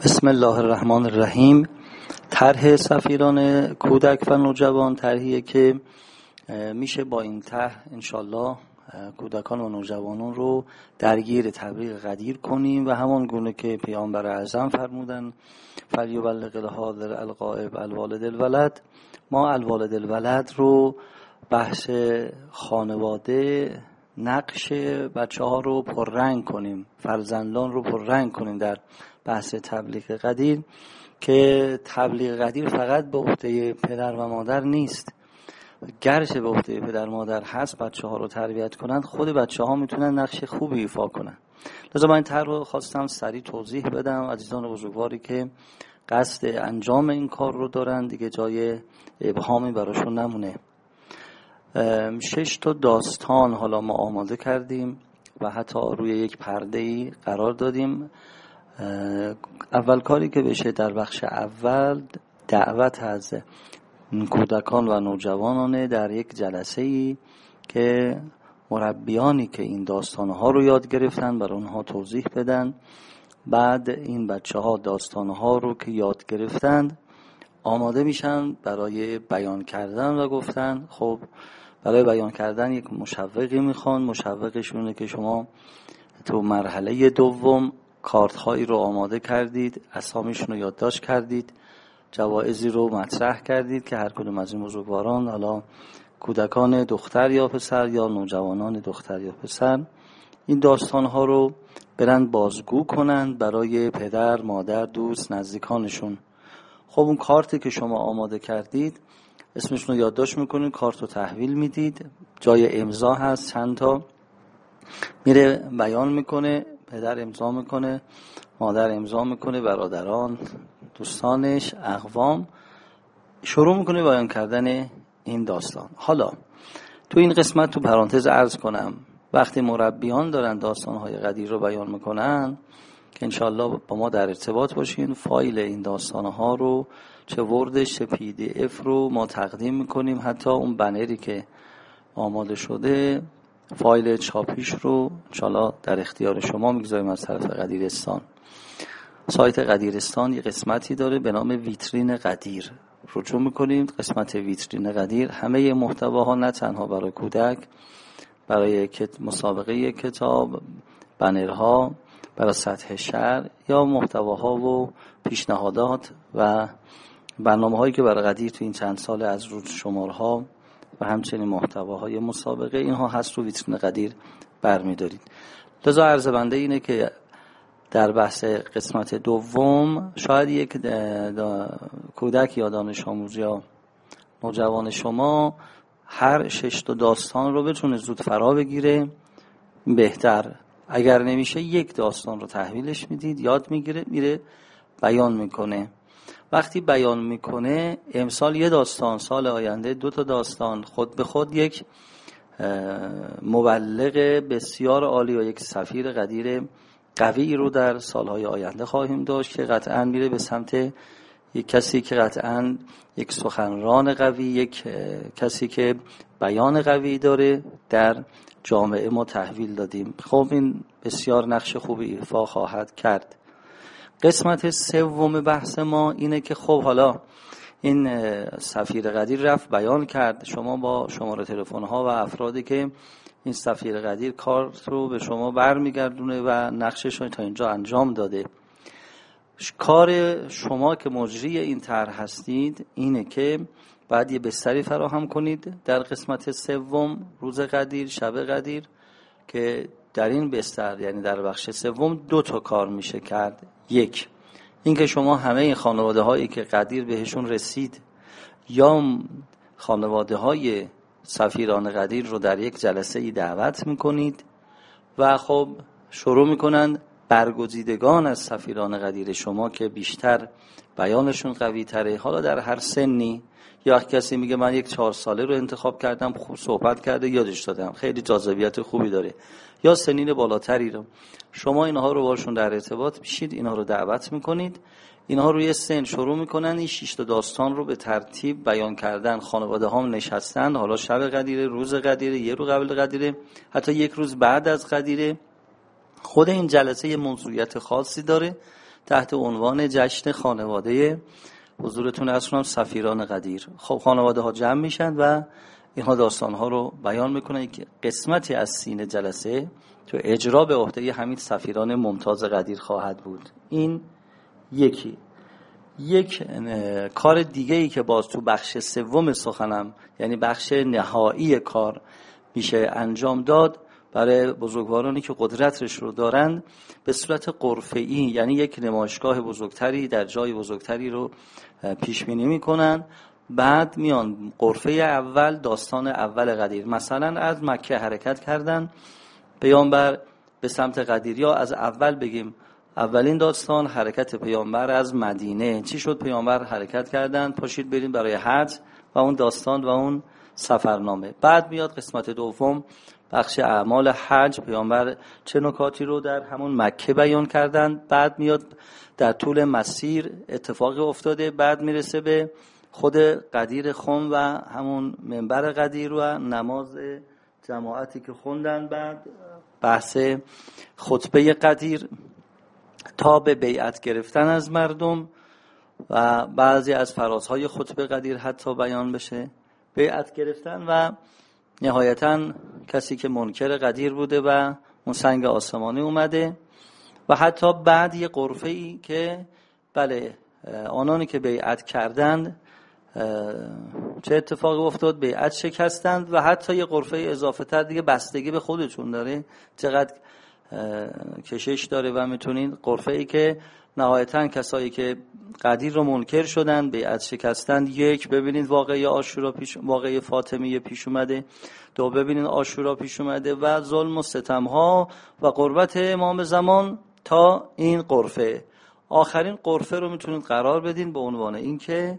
بسم الله الرحمن الرحیم. طرح سفیران کودک و نوجوان طرحیه که میشه با این طرح انشالله کودکان و نوجوانان رو درگیر تبلیغ قدیر کنیم و همان گونه که پیامبر اعظم فرمودن فلیبلغ الحاضر الغائب الوالد الولد، ما الوالد الولد رو بحث خانواده نقش بچه ها رو پررنگ کنیم، فرزندان رو پررنگ کنیم در بحث تبلیغ قدیر، که تبلیغ قدیر فقط به عهده پدر و مادر نیست. گرچه به عهده پدر مادر هست بچه ها رو تربیت کنند، خود بچه ها میتونن نقش خوبی ایفا کنن. لذا من این طرح رو خواستم سریع توضیح بدم. عزیزان بزرگواری که قصد انجام این کار رو دارن دیگه جای ابهامی براشون نمونه. 6 تا داستان حالا ما آماده کردیم و حتی روی یک پرده‌ای قرار دادیم. اول کاری که بشه در بخش اول دعوت از کودکان و نوجوانان در یک جلسه‌ای که مربیانی که این داستانها رو یاد گرفتن برای اونها توضیح بدن. بعد این بچه‌ها داستانها رو که یاد گرفتن آماده میشن برای بیان کردن و گفتن خب برای بیان کردن یک مشوقی میخوان. مشوقشونه که شما تو مرحله دوم کارت هایی رو آماده کردید، اسامیشون رو یادداشت کردید، جوایزی رو مطرح کردید که هر کدوم از این بزرگواران، حالا کودکان دختر یا پسر یا نوجوانان دختر یا پسر، این داستان ها رو برن بازگو کنند برای پدر، مادر، دوست، نزدیکانشون. خب اون کارتی که شما آماده کردید اسمشون رو یادداشت میکنید، کارت رو تحویل میدید، جای امضا هست چند تا، میره بیان میکنه، پدر امضا میکنه، مادر امضا میکنه، برادران، دوستانش، اقوام، شروع میکنه بیان کردن این داستان. حالا تو این قسمت تو پرانتز عرض کنم وقتی مربیان دارن داستانهای قدیر رو بیان میکنن که انشالله با ما در ارتباط باشین، فایل این داستانها رو چه وردش چه پی دی اف رو ما تقدیم میکنیم. حتی اون بنری که آماده شده فایل چاپیش رو انشالله در اختیار شما میگذاریم از طرف قدیرستان. سایت قدیرستان یه قسمتی داره به نام ویترین قدیر، رجوع میکنیم. قسمت ویترین قدیر همه محتواها نه تنها برای کودک، برای مسابقه کتاب، بنرها، برای سطح شهر یا محتواها و پیشنهادات و برنامه‌هایی که برای قدیر تو این چند سال از روز شمارها و همچنین محتواهای مسابقه اینها هست رو ویترین قدیر برمی‌دارید. لذا عرض بنده اینه که در بحث قسمت دوم شاید یک کودک یا دانش آموز یا نوجوان شما هر 6 تا داستان رو بتونه زود فرا بگیره بهتر. اگر نمیشه یک داستان رو تحویلش میدید، یاد میگیره، میره بیان میکنه. وقتی بیان میکنه امسال یه داستان، سال آینده 2 تا داستان، خود به خود یک مبلغ بسیار عالی و یک سفیر قدیر قوی رو در سالهای آینده خواهیم داشت که قطعاً میره به سمت یک کسی که قطعاً یک سخنران قوی، یک کسی که بیان قوی داره در جامعه ما تحویل دادیم. خب این بسیار نقش خوبی ایفا خواهد کرد. قسمت سوم بحث ما اینه که خب حالا این سفیر قدیر رفت بیان کرد، شما با شماره تلفن ها و افرادی که این سفیر قدیر کار رو به شما برمیگردونه و نقشش رو تا اینجا انجام داده. کار شما که مجری این طرح هستید اینه که بعد یه بستری فراهم کنید در قسمت سوم روز قدیر، شب قدیر، که در این بستر یعنی در بخش سوم 2 تا کار میشه کرد. یک، این که شما همه این خانواده هایی که قدیر بهشون رسید یا خانواده های سفیران قدیر رو در یک جلسه ای دعوت میکنید و خب شروع میکنن برگزیدگان از سفیران قدیر شما که بیشتر بیانشون قوی تره، حالا در هر سنی، یا کسی میگه من یک 4 ساله رو انتخاب کردم، خوب صحبت کرده یادش دادم، خیلی جاذبیت خوبی داره، یا سنین بالاتری رو، شما اینها رو باشون در ارتباط میشید، اینها رو دعوت میکنید، اینها روی سن شروع میکنن این 6 تا داستان رو به ترتیب بیان کردن. خانواده ها نشستن، حالا شب قدیره، روز قدیره، یه رو قبل قدیره، حتی یک روز بعد از قدیره. خود این جلسه یه موضوعیت خاصی داره تحت عنوان جشن خانواده حضورتون عرض کنم سفیران قدیر. خب خانواده ها جمع میشن و اینها داستان ها رو بیان میکنن که قسمتی از سین جلسه تو اجرا به عهده همین سفیران ممتاز قدیر خواهد بود. این یک کار دیگه ای که باز تو بخش سوم سخنم، یعنی بخش نهایی کار میشه انجام داد برای بزرگوارانی که قدرتش رو دارند، به صورت غرفه‌ای، یعنی یک نمایشگاه بزرگتری در جای بزرگتری رو پیش بینی میکنن. بعد میان غرفه اول، داستان اول قدیر، مثلا از مکه حرکت کردن پیامبر به سمت قدیر، یا از اول بگیم اولین داستان حرکت پیامبر از مدینه، چی شد پیامبر حرکت کردن، پاشید بریم برای حج و اون داستان و اون سفرنامه. بعد میاد قسمت دوم، بخش اعمال حج، پیامبر چه نکاتی رو در همون مکه بیان کردن. بعد میاد در طول مسیر اتفاقی افتاده، بعد میرسه به خود قدیر خم و همون منبر قدیر و نماز جماعتی که خوندن، بعد بحث خطبه قدیر تا به بیعت گرفتن از مردم و بعضی از فرازهای خطبه قدیر حتی بیان بشه، بیعت گرفتن و نهایتاً کسی که منکر قدیر بوده و اون سنگ آسمانی اومده. و حتی بعد یه غرفه‌ای که بله آنانی که بیعت کردند چه اتفاقی افتاد، بیعت شکستند. و حتی یه غرفه اضافه تر دیگه بستگی به خودتون داره چقدر کشش داره و میتونین غرفه‌ای که نهایتاً کسایی که قدیر رو منکر شدن بیعت شکستند، یک ببینید واقعه عاشورا واقعه فاطمیه پیش اومده، دو ببینید عاشورا پیش اومده و ظلم و ستم‌ها و قربت امام زمان تا این غرفه. آخرین غرفه رو میتونید قرار بدین به عنوان این که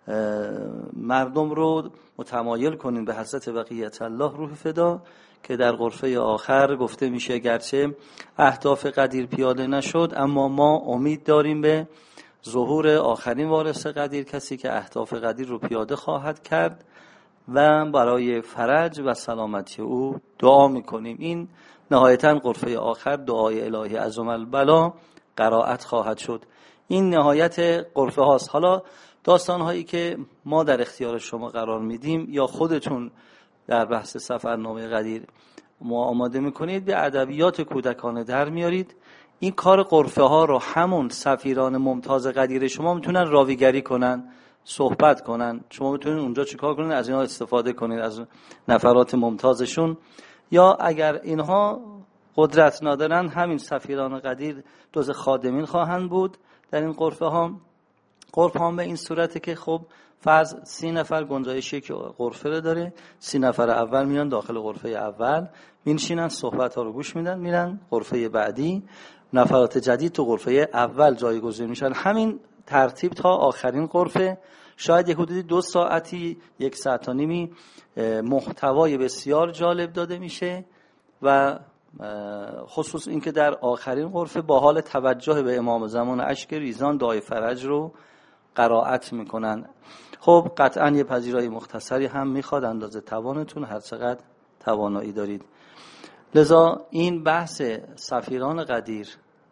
مردم رو متمایل کنین به حضرت بقیت الله روح فدا، که در غرفه آخر گفته میشه گرچه اهداف قدیر پیاده نشد اما ما امید داریم به ظهور آخرین وارث قدیر، کسی که اهداف قدیر رو پیاده خواهد کرد و برای فرج و سلامتی او دعا میکنیم. این نهایتاً غرفه آخر دعای الهی عظم البلا قرائت خواهد شد. این نهایت غرفه هاست. حالا داستان هایی که ما در اختیار شما قرار میدیم یا خودتون در بحث سفرنامه قدیر ما آماده میکنید، به ادبیات کودکانه در میارید. این کار غرفه ها رو همون سفیران ممتاز قدیر شما میتونن راویگری کنن، صحبت کنن. شما میتونید اونجا چیکار کنید؟ از اینها استفاده کنید، از نفرات ممتازشون. یا اگر اینها قدرت ندارن، همین سفیران قدیر جز خادمین خواهند بود در این غرفه ها. غرفه ها به این صورته که خب فرض 30 نفر گنجایشی که غرفه رو داره، 30 نفر اول میان داخل غرفه اول، میشینن صحبت ها رو گوش میدن، میرن غرفه بعدی، نفرات جدید تو غرفه اول جایگزین میشن. همین ترتیب تا آخرین غرفه. شاید یک حدودی 2 ساعتی 1 ساعت و نیمی محتوای بسیار جالب داده میشه و خصوص اینکه در آخرین غرفه با حال توجه به امام زمان اشک ریزان دعای فرج رو قرائت میکنن. خب قطعا یه پذیرایی مختصری هم میخواد، اندازه توانتون، هر چقدر توانایی دارید. لذا این بحث سفیران قدیر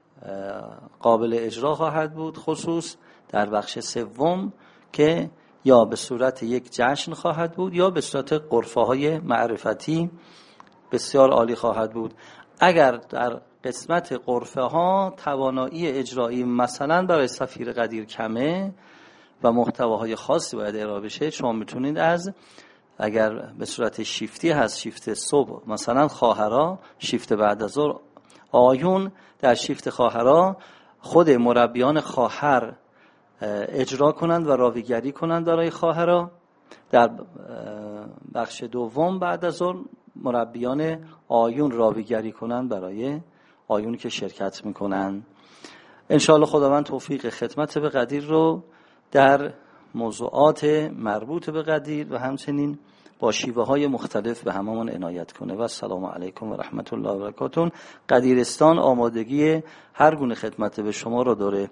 قابل اجرا خواهد بود، خصوص در بخش سوم که یا به صورت یک جشن خواهد بود یا به صورت غرفه های معرفتی بسیار عالی خواهد بود. اگر در قسمت غرفه ها توانایی اجرایی مثلا برای سفیر قدیر کمه و محتواهای خاصی باید ارائه بشه، شما میتونید از، اگر به صورت شیفتی هست، شیفت صبح مثلا خواهرا، شیفت بعد از ظهر آیون، در شیفت خواهرا خود مربیان خواهر اجرا کنند و راویگری کنند برای خواهرا. در بخش دوم بعد از ظهر مربیان آیون راویگری کنند برای آیون که شرکت میکنن. انشاءالله خداوند توفیق خدمت به قدیر رو در موضوعات مربوط به قدیر و همچنین با شیوه های مختلف به هممون عنایت کنه. و السلام علیکم و رحمت الله و برکاته. قدیرستان آمادگی هر گونه خدمت به شما رو داره.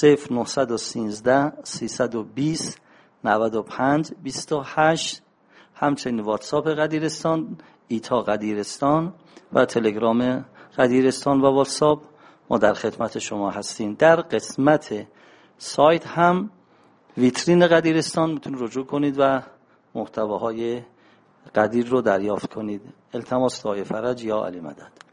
0913 320 95 28، همچنین واتساپ قدیرستان، ایتا قدیرستان و تلگرام قدیرستان و واتساپ. ما در خدمت شما هستیم. در قسمت سایت هم ویترین قدیرستان میتونید رجوع کنید و محتواهای قدیر رو دریافت کنید. التماس دعای فرج یا علی مدد.